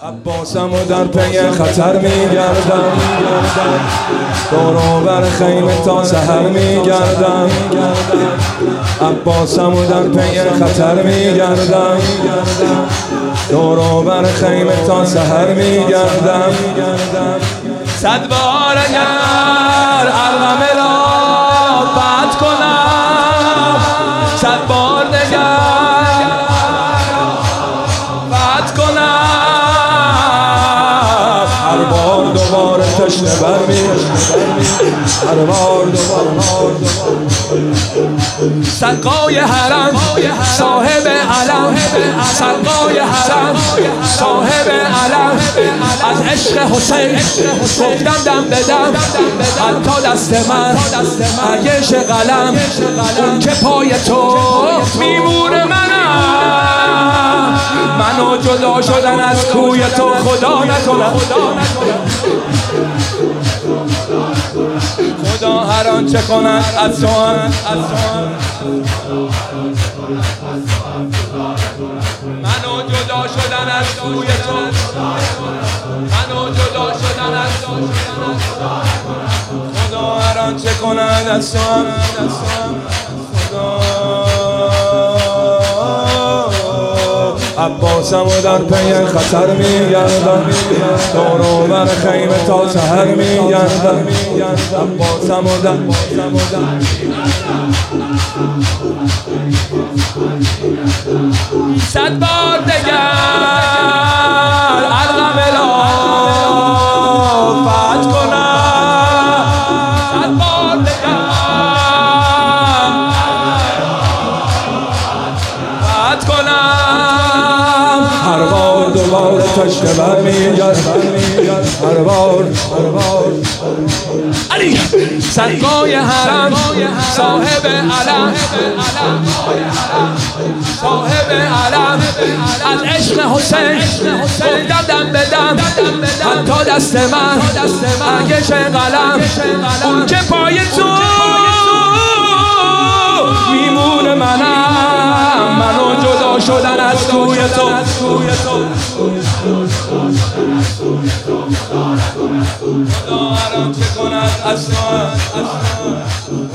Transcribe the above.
عباسمو در پی خطر میگردم، دور و بر خیمه تا سحر میگردم. عباسمو در پی خطر میگردم، دور و بر خیمه تا سحر میگردم. 100 بار اگر ارقم را بد کنم، 100 بار نگر بد کنم. هر بار دوباره تشنه برمی‌گردم، هر بار دوباره. سقای حرم صاحب علم، سقای حرم صاحب علم. از عشق حسین گفتم دم به دم، حتی دست من ارگش قلم. اون که پای تو میمونه منم، منو جدا شدن از کوی تو خدا نکنم. خدا هر آنچه کند از تو هم، منو جدا شدن از کوی تو، منو جدا شدن از تو. خدا هر آنچه کند از تو هم، خدا. عباسمو در پی خطر میگردم، دور و بر خیمه تا سحر میگردم. عباسمو در 100 بار دگر ارقم را بد کنم، 100 بار دگر بد کنم. هر بار دوباره تشنه برمیگردم، هر بار علی. سقای حرم صاحب علم، صاحب علم. از عشق حسین گفتم دم به دم، حتی دست من ارگش قلم. اون که پای تو میمونه منم، منو جدا شدن از کوی تو. خدا هر آنچه کند از تو